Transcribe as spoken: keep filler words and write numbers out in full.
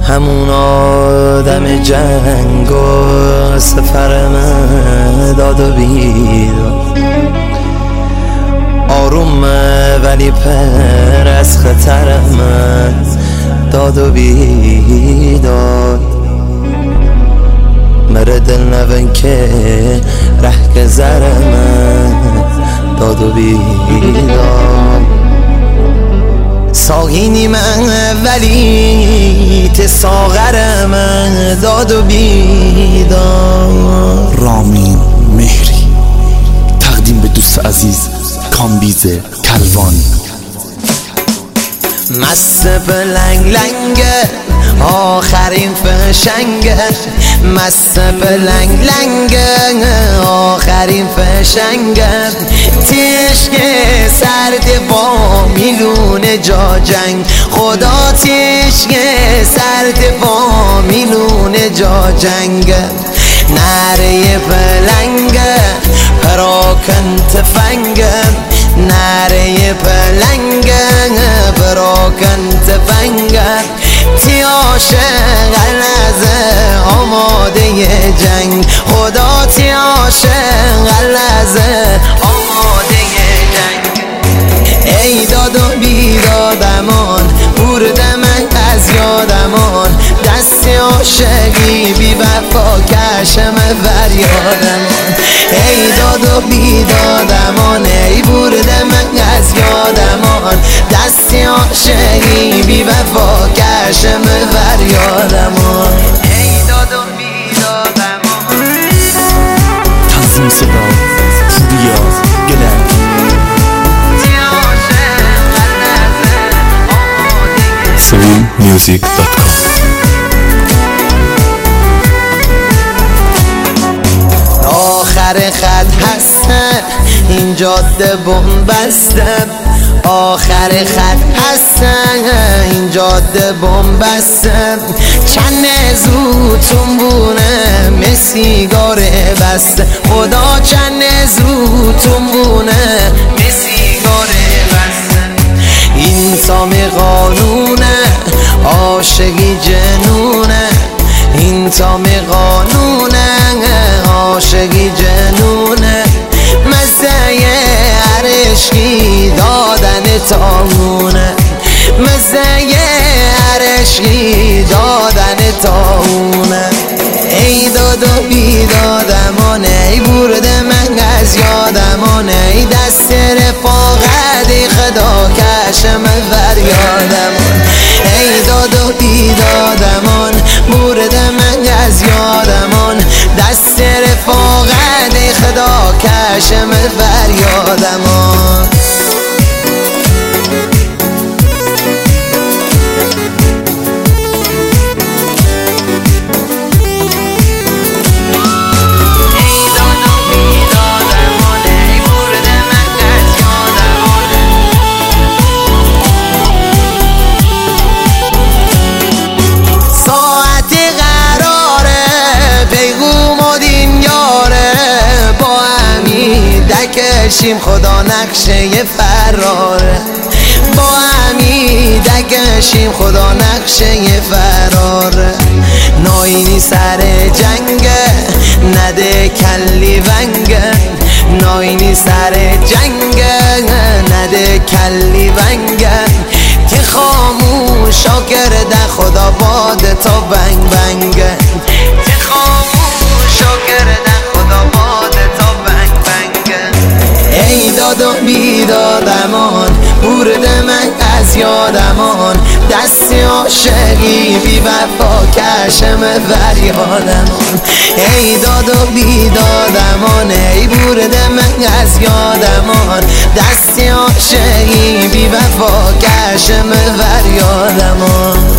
همون آدم جنگ و سفر من داد و بیداد، آرومه ولی پر از خطر من داد و بیداد. مره دل نبن که ره که زر من داد و بیداد. ساقینی من ولی ته ساغر من داد و بیداد. رامین مهری تقدیم به دوست عزیز کامبیز کلوان. مست لنگ لنگه آخرین فشنگه، مست لنگ لنگه آخرین فشنگه. تشک سرد با میلون جا جنگ، خدا تشک سرد با میلون جا جنگ. نره پلنگه پراکن تفنگه، نره پلنگه پراکن تفنگه. تیاش غلزه آماده جنگ، خدا تیاش غلزه آماده جنگ. ای داد و بیدادمان برده من از یادمان، دست عاشقی بی وفا کشم فریادمان. ای داد و بیدادمان ای برده من از یادمان، دست عاشقی بی وفا کشم فریادمان. ای داد و بیدادمان. تنظیم صدا پوریا گلک. سویل میوزیک دات کام. آخر خط هستم این جاده بنبسته، آخر خط هستم این جاده بنبسته. چند زودتون بونه مسیگار بسته، خدا چند زودتون بونه مسیگار بسته. این تام قانونه عاشقی جنونه، این تام قانونه عاشقی جنونه. مزه عرشقی دادن تامونه، مزه عرشقی دادن تامونه. ای داد و بیدادمان ای برده من از یادمان، ای دست رفاقت ای خدا کشم فریادمان. ای داد و بیدادمان برده من از یادمان، دست رفاقت ای خدا کشم فریادمان. دکشیم خدا نقشه فراره، با همی دکشیم خدا نقشه فراره. ناینی سر جنگه نده کلی ونگه، ناینی سر جنگه نده کلی ونگه. که خاموشا کرده خدا باده تا بنگ بنگه، که خاموشا کرده خدا باده تا بنگ بنگه. ای داد و بیدادمان برده من از یادمان، دست عاشقی بی وفا کشم فریادمان. ای داد و بیدادمان ای برده من از یادمان، دست عاشقی بی وفا کشم فریادمان.